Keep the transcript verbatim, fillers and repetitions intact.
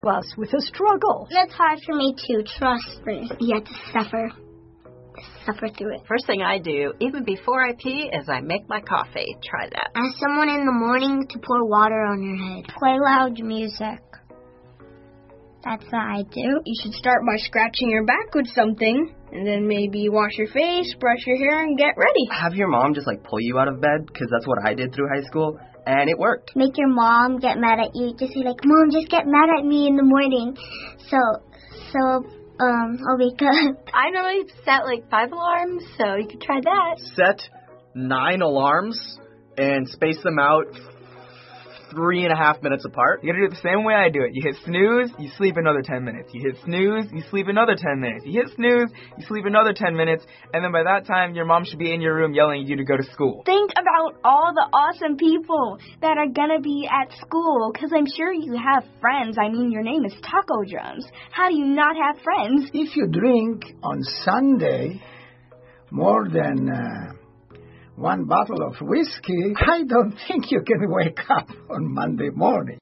us with a struggle. It's hard for me too, trust me. You have to suffer. Suffer through it. First thing I do, even before I pee, is I make my coffee. Try that. Ask someone in the morning to pour water on your head. Play loud music. That's what I do. You should start by scratching your back with something, and then maybe wash your face, brush your hair, and get ready. Have your mom just, like, pull you out of bed, because that's what I did through high school, and it worked. Make your mom get mad at you. Just say, like, Mom, just get mad at me in the morning. So, so, um, I'll wake up. I normally set, like, five alarms, so you could try that. Set nine alarms and space them out three and a half minutes apart. You gotta do it the same way I do it. You hit snooze, you sleep another ten minutes. You hit snooze, you sleep another ten minutes. You hit snooze, you sleep another ten minutes, and then by that time, your mom should be in your room yelling at you to go to school. Think about all the awesome people that are gonna be at school, because I'm sure you have friends. I mean, your name is Taco Drums. How do you not have friends? If you drink on Sunday more than Uh, one bottle of whiskey, I don't think you can wake up on Monday morning.